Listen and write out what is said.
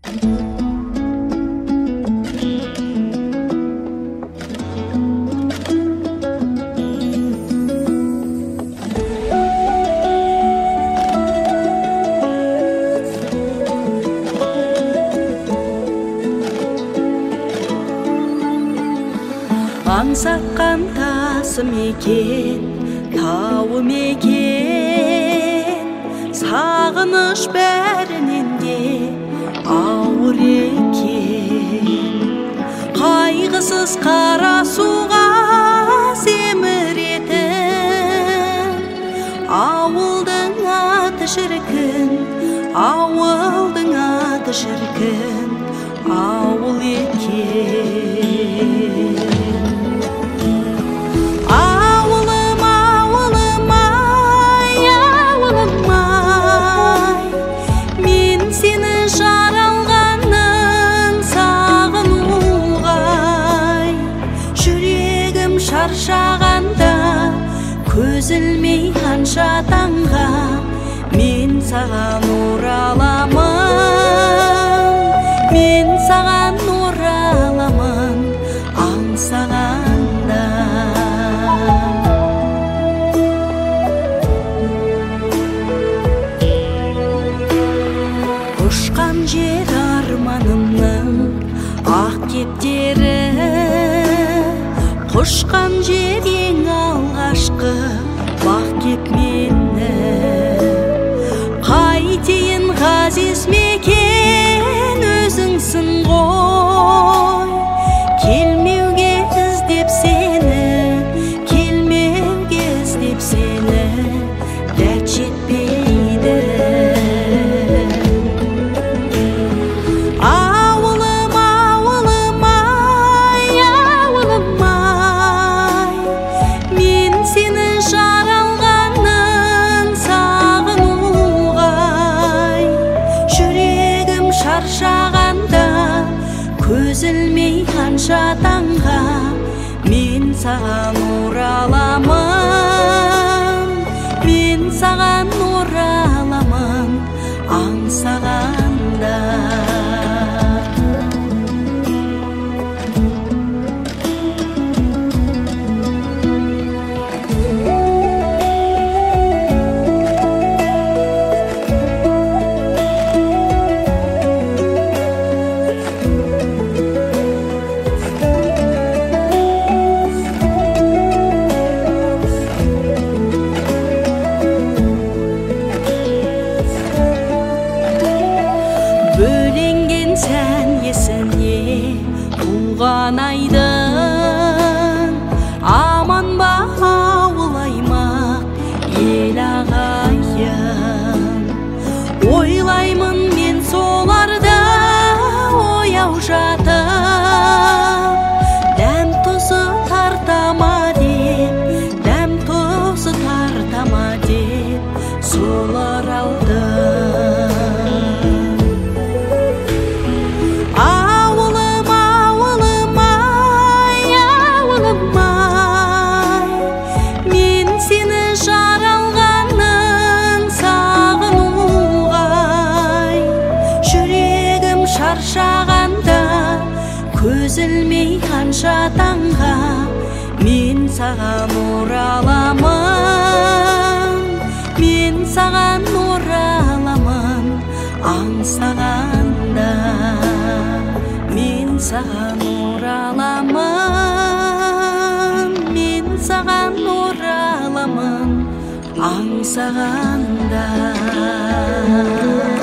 Аңсатқан тасым екен, тауым екен, сағыныш бәрінен де ауыр екен. Қайғысыз қара суға семіретін, ауылдың аты шіркін, ауылдың аты шіркін, ауыл екен. Шаршағанда көз ілмей қанша таңға мен саған ораламын, мен саған ораламын аңсағанда. Ұшқан жер арманымның ақ кептері, құшқан жер ең алғашқы бақ кеп мені. Қайтейін ғазиз мекен өзіңсің ғой, келмеуге іздеп сені, келмеуге іздеп сені дәт жетпейді. Шаршағанда көз ілмей қанша таңға мен саған ораламын, мен саған ораламын аңсағанда. Бөленген сән есіне туған айдың, аман ба ауыл аймақ ел ағайын. Ойлаймын мен соларды ояу жатып, дәм тұзы тартама деп, дәм тұзы тартама деп солар алды. Шаршағанда көз ілмей қанша таңға мен саған ораламын, мен саған ораламын аңсағанда. Мен саған ораламын, мен саған ораламын аңсағанда.